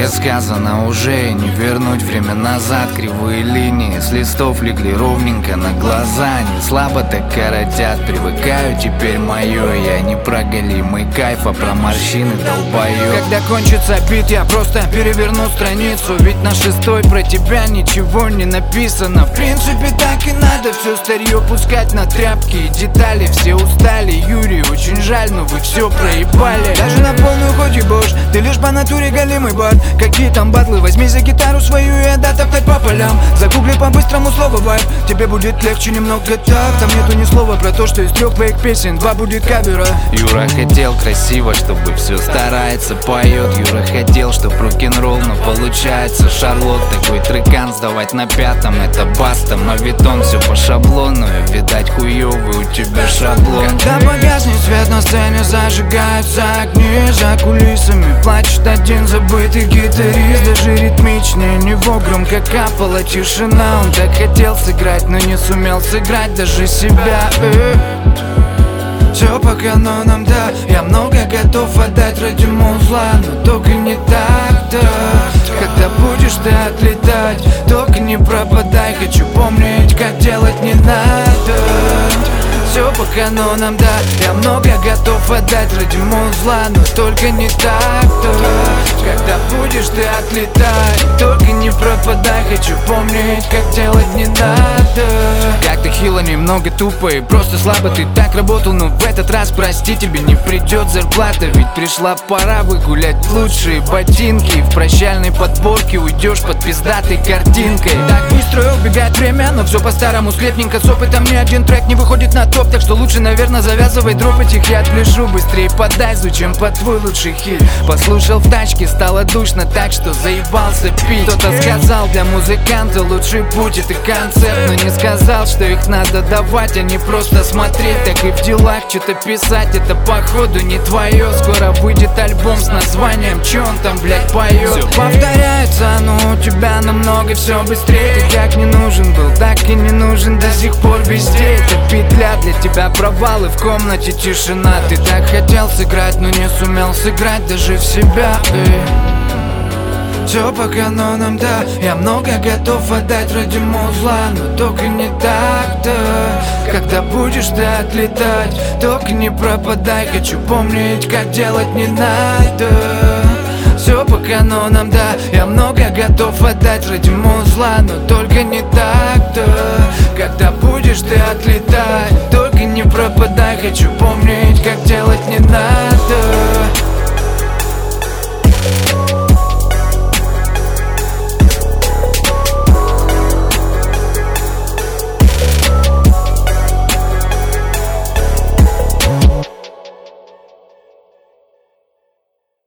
сказано уже, не вернуть время назад. Кривые линии с листов легли ровненько на глаза. Не слабо так коротят, привыкаю, теперь мое. Я не про голимый кайф, а про морщины долбою. Когда кончится бит, я просто переверну страницу. Ведь на 6-й про тебя ничего не написано. В принципе так и надо, все старье пускать на тряпки и детали. Все устали, Юрий, очень жаль, но вы все проебали. Даже на полную хоть и бош, ты лишь по натуре голимый бат. Какие там батлы, возьми за гитару свою и отдай топтать по полям. Загугли по-быстрому слово вайб, тебе будет легче немного так. Там нету ни слова про то, что из 3 твоих песен 2 будет кавера. Юра хотел красиво, чтобы все старается, поет. Юра хотел, чтоб рок-н-ролл, но получается Шарлот. Такой трекан сдавать на 5-м, это баста. Мавитон, все по шаблону, и видать хуёвый у тебя шаблон. Когда погаснет свет на сцене, зажигаются огни. За кулисами плачет один забытый гитарист. Даже ритмичнее него громко капала тишина. Он так хотел сыграть, но не сумел сыграть даже себя. Все по канонам, да, я много готов отдать ради музла, но только не так, да. Когда будешь ты отлетать, только не пропадай. Хочу помнить, как делать не надо. Все по канонам, да, я много готов отдать ради музла, но только не так, да. Когда будешь ты отлетать, только не пропадай. Хочу помнить, как делать не надо. Как-то хило, немного тупо и просто слабо ты так работал. Но в этот раз, прости, тебе не придет зарплата. Ведь пришла пора выгулять лучшие ботинки. В прощальной подборке уйдешь под пиздатой картинкой. Так быстро убегает время, но все по-старому склепненько. С опытом ни один трек не выходит на топ. Так что лучше, наверное, завязывай дропать их. Я отпляжу быстрее подай, звучим под твой лучший хит. Послушал в тачке, стало душно так, что заебался пить. Кто-то сказал, для музыканта лучший путь это концерт, но не сказал, что их надо давать, а не просто смотреть. Так и в делах что-то писать, это походу не твое. Скоро выйдет альбом с названием «Чё он там, блядь, поет». Все повторяется, но у тебя намного все быстрее. Ты как не нужен был, так и не нужен до сих пор везде. Это петля для тебя, провалы в комнате, тишина. Ты так хотел сыграть, но не сумел сыграть даже в себя. Все по канонам, да, я много готов отдать ради музла, но только не так, да. Когда будешь ты отлетать, только не пропадай. Хочу помнить, как делать не надо. Все по канонам, да, я много готов отдать ради музла, но только не так, да. Когда будешь ты отлетать, только не пропадай. Хочу помнить, как делать не надо.